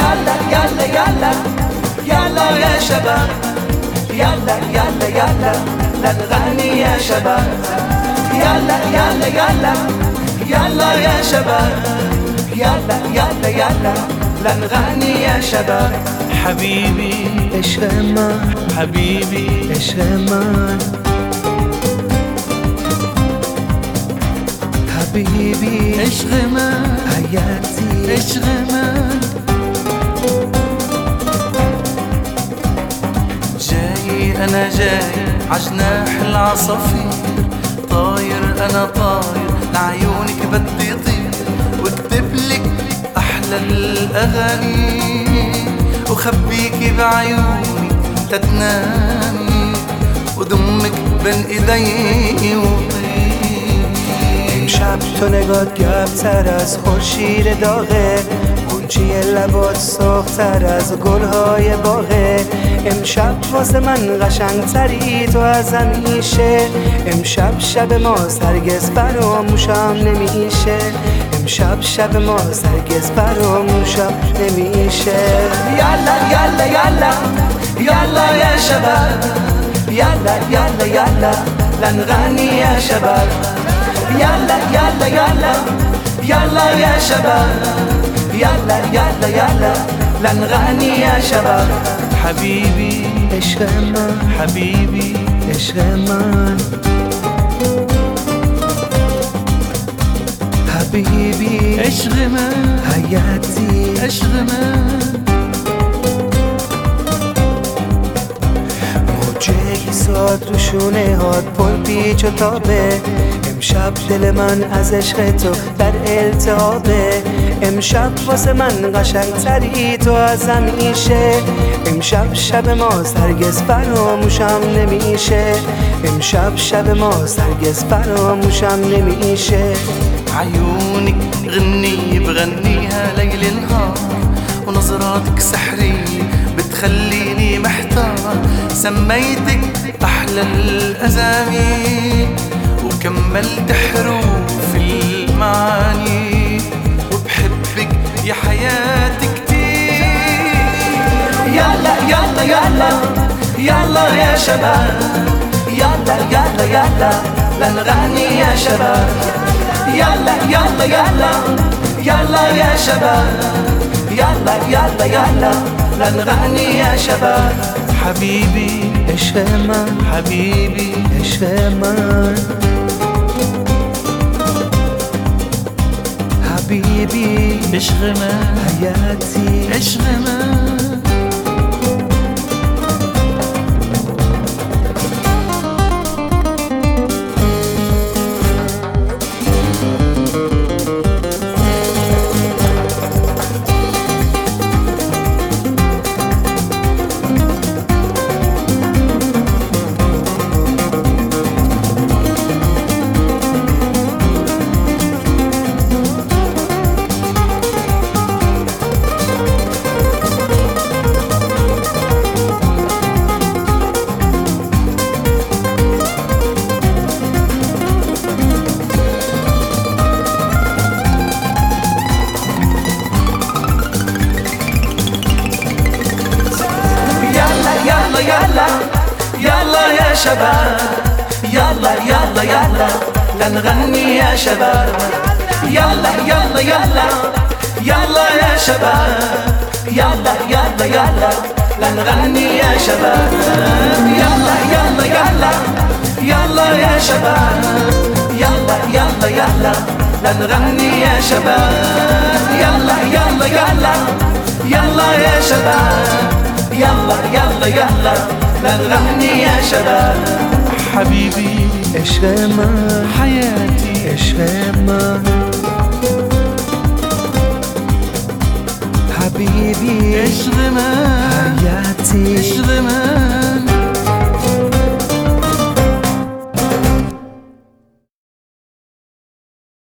يلا يلا يلا يلا يا شباب، يلا يلا يلا نغني يا شباب، يلا يلا يلا يلا يا شباب، يلا يلا يلا نغني يا شباب. حبيبي عشق من، حبيبي عشق من، حبيبي عشق من، حياتي عشق من. جاي أنا جاي عجناح العصافير، طاير أنا طاير لعيونك بدي طير، واكتبلك أحلى الأغاني، وخبيكي بعيوني تتنامي، وضمك بين إيدي وطير. امشب تو نگات گرم‌تر از خورشید داغه، گلچی لبات سرخ‌تر از گل‌های باغه. امشب واسه من قشنگ‌تری تو از همیشه، امشب شب ما هرگز فراموشم نمیشه، امشب شب ما هرگز فراموشم نمیشه. يلا يلا يلا يلا يا شباب، يلا يلا يلا نغني يا شباب، يلا يلا يلا يلا يا شباب، يلا يلا يلا نغني يا شباب. حبيبي عشق من، حبيبي عشق من، حبيبي عشق من، حياتي عشق من. موجه ساد تو شونه هات پر پیچ و تابه، امشب دل من از عشق تو در التهابه، امشب واسه من قشنگتری تو از همیشه، امشب شب ما هرگز فراموشم نمیشه، امشب شب ما هرگز فراموشم نمیشه. عيونك غنية بغنيها ليل نهار، ونظراتك سحرية بتخليني محتار، سميتك أحلى الأسامي، وكملت حروف المعاني، وبحبك يا حياتي كتير. يلا يلا يلا يلا يا شباب، يلا يلا يلا نغني يا شباب، يلا يلا يلا يلا يا شباب، يلا يلا يلا نغني يا شباب. حبيبي عشق من، حبيبي عشق من، حبيبي عشق من، حياتي عشق من. يلا يلا يا شباب، يلا يلا يلا نغني يا شباب، يلا يلا يلا يلا يا شباب، يلا يلا يلا نغني يا شباب، يلا يلا يلا يلا يا شباب، يلا يلا يلا نغني يا شباب، يلا يلا يلا يلا يا شباب، يلا يلا يلا نغني يا شباب. حبيبي عشق من، حياتي عشق من، حبيبي عشق من، حياتي عشق من.